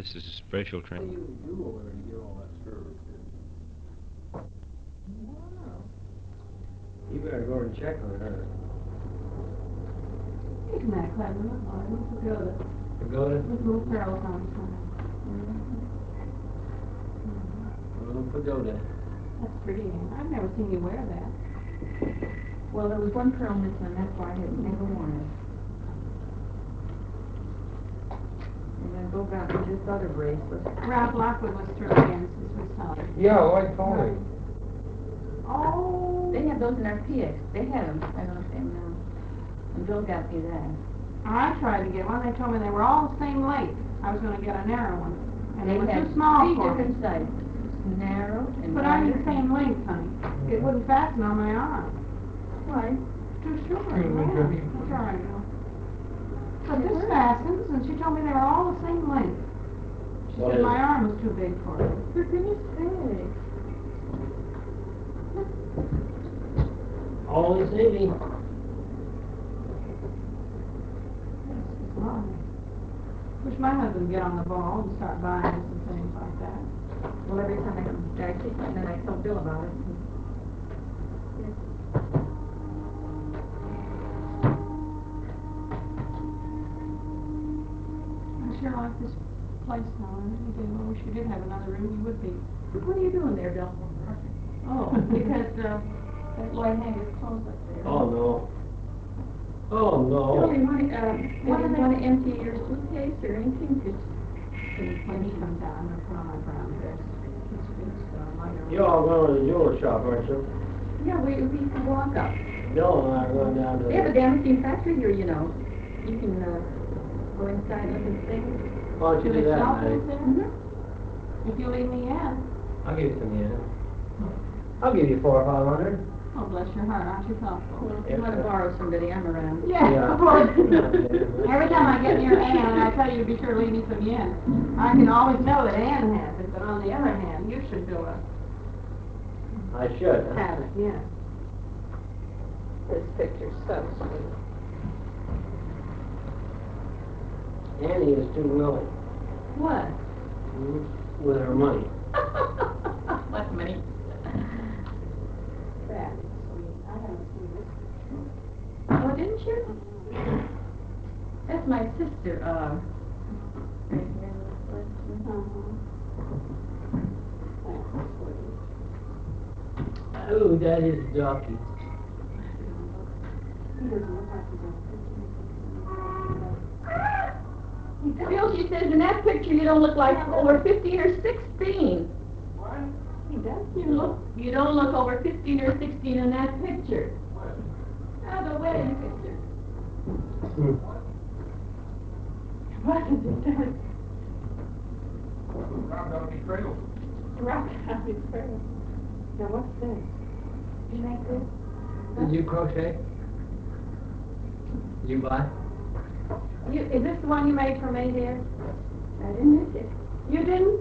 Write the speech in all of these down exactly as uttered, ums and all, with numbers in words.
This is a special What do training. you do over there to get all that service? Wow. You better go and check on her. Isn't that clever? Oh, it's a pagoda. Pagoda? With little pearls on it. Little pagoda. That's pretty. I've never seen you wear that. Well, there was one pearl missing, and that's why I had never worn it. And then Bill got me this other bracelet. Ralph Lockwood was thrilled again since we saw it. Yeah, White Pony. Oh. They have those in our P X. They had them. I don't know if they have them now. And Bill got me that. I tried to get one. They told me they were all the same length. I was going to get a narrow one. And They they were had too small three for me. different sizes. Narrow and But I'm wider. the same length, honey. It wouldn't fasten on my arm. Why? Too short. Too Yeah, heavy. that's all right, Bill. But this fastens, and she told me they were all the same length. She What said is my it? arm was too big for it. For goodness sake. All in city. Wow. Wish my husband would get on the ball and start buying us some things like that. Well, every time I come, I take one, then I tell Bill about it. I sure like this place now, and you do. I wish you did have another room, you would be. What are you doing there, Bill? Oh, because, uh, that Lloyd Hanger's closed up there. Oh, no. Oh, Bill, no. you want, uh, you want to empty your suitcase or anything? Just When he comes out, I'm gonna put on my brown dress. It's, it's, uh, lighter. You're all going to the jewelry shop, aren't you? Yeah, we, we can walk up. Bill and I are going down to They have a the... damascene factory here, you know. You can, uh, go inside and look and see. Why don't you do they that, sell Maddie? things there? Mm-hmm. If you leave me in. I'll give you some yen. I'll give you four or five hundred. Oh, bless your heart, aren't you thoughtful? Well, if you want to borrow somebody, I'm around. Yeah, Yeah. of course. Yeah. Every time I get near Ann, I tell you to be sure to leave me some yen. I can always know that Ann has it, but on the other hand, you should do a I should. huh? habit, yeah. This picture's so sweet. Annie is too willing What? mm, with her money. What money? That is sweet. I haven't seen this. Oh, didn't you? That's my sister, uh. Right here in this list. Uh-huh. That's sweet. Oh, that is jockey. He doesn't look like he's a Bill, she says in that picture you don't look like over fifteen or sixteen. What? He does. You look, you don't look over fifteen or sixteen in that picture. Oh, the wedding picture. What is it? Rock out the cradle. Rock out his cradle. Now what's this? You make this? Did you crochet? Did you buy? You, is this the one you made for me, dear? I didn't miss it. You didn't?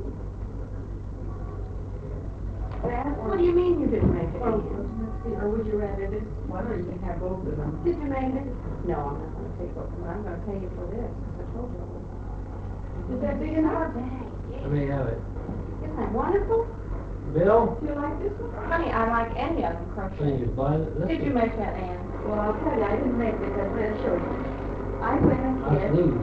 That What do you mean you didn't make it? Well, Ian? let's see, or would you rather this one, or you can have both of them? Did you make it? No, I'm not gonna take both of them. I'm gonna pay you for this, 'cause I told you I would. Is that big enough? Let me have it. Isn't that wonderful? Bill? Do you like this one? Honey, I like any of them Can crocheted. you buy this? Did you make that, Ann? Well, I'll tell you, I didn't make this, I'm gonna show you. I went I ahead, sneeze.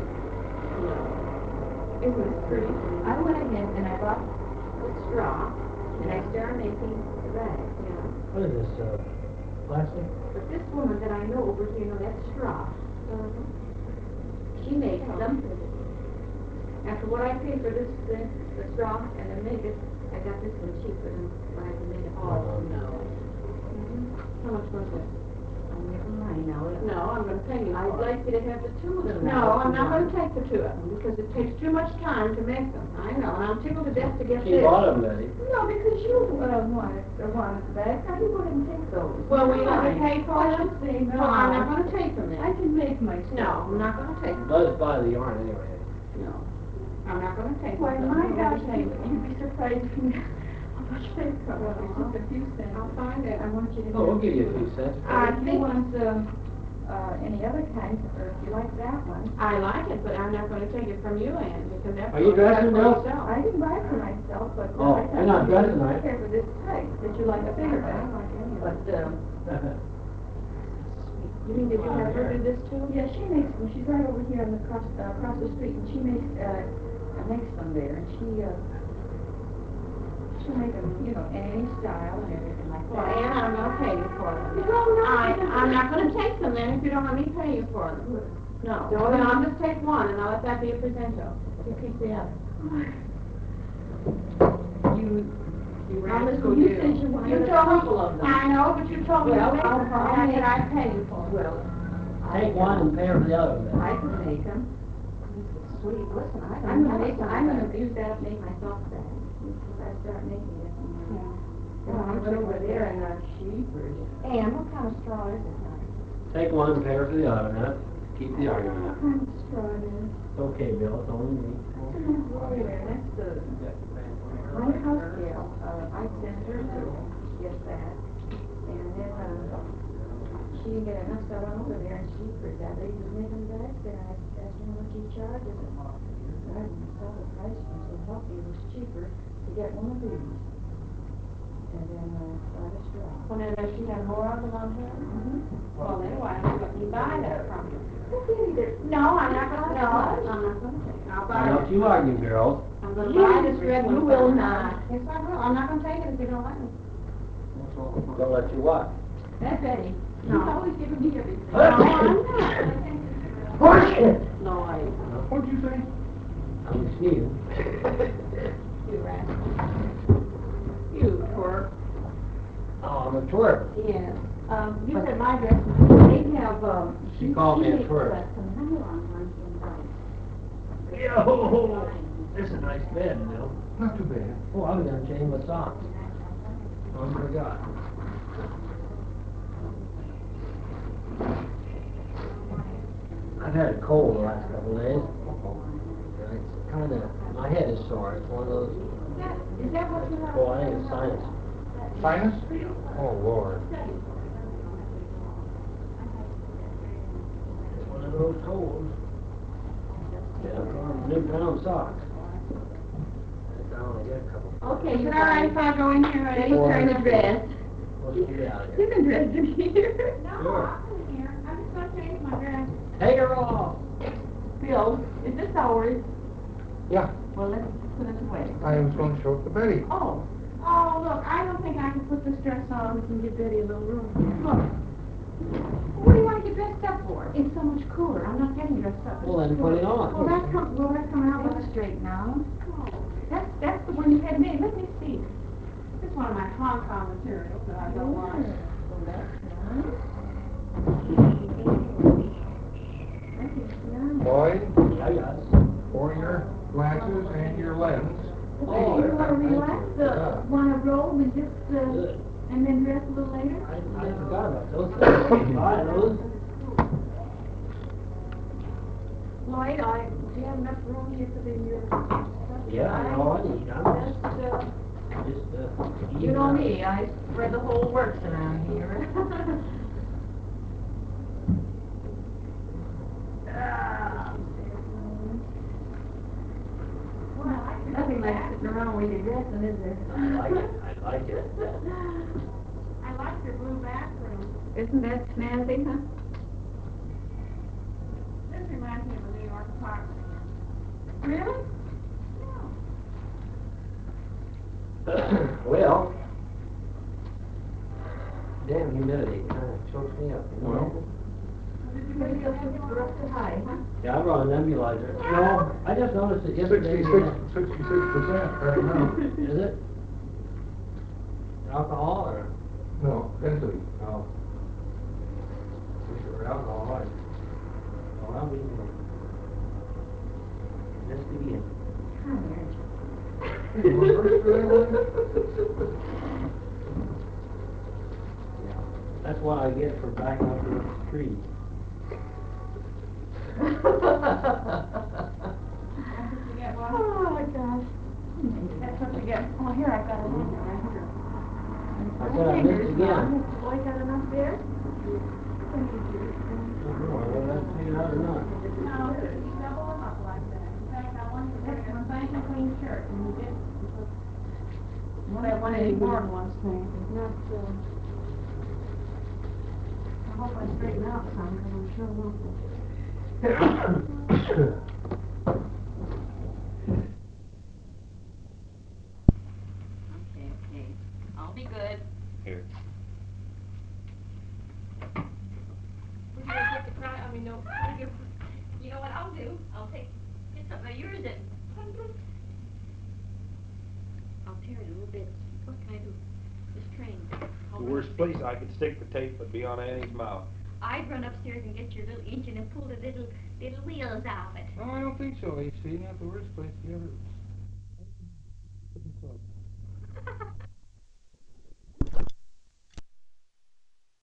it was pretty, I went ahead and I bought the straw, and I started making the bag, you know. What is this, uh, plastic? But this woman that I know over here, you know, that straw, she makes them. After what I paid for this, the, the straw and the maggot, I got this one cheaper than what I can make it all. Oh, no. How much was it? I'm never mind now. No, I'm gonna pay you I'd for it. like you to have the two of them. No, now, I'm if you not gonna want. take the two of them, because it takes too much time to make them. I know, and I'm tickled to death to get She this. bought them, Betty. No, because you, uh, wanted, uh, wanted the bag, now you wouldn't take those. Well, will you let me Fine. pay for I them? should say no. No, I'm not gonna take them I then. can make myself. No, I'm not gonna take them. Let us buy the yarn anyway. No. I'm not gonna take them. Why, I'm my gonna gosh, pay you'd them. you'd be surprised if you, how much they cost, it's just a few cents. I'll find it. I want you to. Oh, we'll give you a few cents. I If you think- want, um, uh, any other kind, or if you like that one. I like it, but I'm not gonna take it from you, Ann, because that's. Are you dressing now? I can buy it for myself, but. Oh, I you're not thought dressing you right. care for this type, that you like a bigger bag, but, um, You mean, did you have her do this too? yeah, she makes them, she's right over here on the cross, uh, across the street, and she makes, uh, makes them there, and she, uh, she'll make them, you know, in any style and everything like Well, that. Ann, I'm gonna pay you for them. No, no, I, no. I'm not gonna take them then if you don't let me pay you for them. No. So then I'll just take one and I'll let that be a presento. You keep the other. You, you Now, ran listen, you said you wanted You a told me- couple of them. I know, but you told me to Well, make I'll- them for I'll me, I make- said I'd pay you for them. Well, I, Take one and pay her for the other one. I can make them. Sweet, listen, I I'm gonna make, I'm gonna use that up, make myself that, because I start making it. And I went over there and, uh, cheapers. Ann, what kind of straw is it? Take one and pay her for the other one, huh? Keep the What argument. kind of straw it is? It's okay, Bill, it's only me. Over there, that's the, my house gal, uh, I sent her to get that. And then, uh, she didn't get enough, so I went over there and she, for that lady was making bags, and I asked her how much she charges. And I didn't tell the price, and so help me, it was cheaper to get one of these. And then, uh, buy a straw. Well, then, does she have more of them on her? Mm-hmm. Well, then why don't you let me buy that from you? No, No, I'm not gonna, no, I'm not gonna take it. I'll buy Now, it. don't you argue, girls. I'm gonna buy this red one. You will not. Yes, I will. I'm not gonna take it if you don't let me. Don't let you what? That's Eddie. She's No. always giving me everything. No, I'm not. Bullshit! No, I, What'd you say? I'm sneezing. you rascal. You twerp. Oh, I'm a twerp. Yes. Um, you said my dress. They have, um. She called me a makes, twerp. uh, some nylon ones in white. Yo, this is a nice bed, Bill. Not too bad. Oh, I was gonna change my socks. Oh my God. I've had a cold the last couple of days. It's kind of, my head is sore. It's one of those, Is that what you have? oh, I think it's sinus. Sinus? Oh, Lord. It's one of those colds. Yeah, I'm new brown socks. I only get a couple. Okay, is it all right if I go in here and Four. turn the dress? Let's get out of You here. can dress in here. No, Sure. I'm in here. I'm just gonna change my dress. Take her off. Bill, is this ours? Yeah, Well, let's put it away. I was going to show it to Betty. Oh, oh, look, I don't think I can put this dress on. We can give Betty a little room. Look. What do you want to get dressed up for? It's so much cooler. I'm not getting dressed up. It's Well, then cooler. put it on. Well, that's come, well, that's coming out with a straight now. That's, that's the one you had made. Let me see. This is one of my Hong Kong materials that I don't want. Well, that's nice. That is nice. Boyd, I got it. for your glasses and your lens. Oh, You wanna relax, Yeah. uh, wanna robe and just, uh, Good. and then dress a little later? I, I forgot about those things. Buy those. Lloyd, I, do you have enough room here for the, your stuff? Yeah, I know I need, I'm Just, uh, just, just, uh. you know me, I spread the whole works around here. Ah. Nothing like sitting around while you're dressing, is there? I like it, I like it. I like your blue bathroom. Isn't that snazzy, huh? This reminds me of a New York park. Really? Well, damn humidity kind of chokes me up, you know? Well. We're up to high, huh? Yeah, I brought a nebulizer. No, I just noticed it yesterday. Sixty-six, sixty-six percent right now. Is it? Alcohol or? No, density. No. Wish it were alcohol. I- Oh, I'll be. Just begin. You want first for that one? Yeah. That's what I get for backing up to the tree. That's what you get, what? Oh, my gosh. That's what you get. Oh, here, I've got a hanger right here. I said I missed again. Boy, got enough there? Well, that's paid out or not. No, you double them up like that. In fact, I want to get one nice and clean shirt, and you get, one that one anymore than one thing. Not, uh, I hope I straighten out some, because I'm sure won't. okay, okay. I'll be good. Here. We're gonna get the cry, I mean, no, we're gonna- you know what I'll do? I'll take, get something of yours and I'll tear it a little bit. What can I do? This train. The worst place I could stick the tape would be on Annie's mouth. I'd run upstairs and get your little engine and pull the little, little wheels off it. No, I don't think so, H C, not the worst place you ever.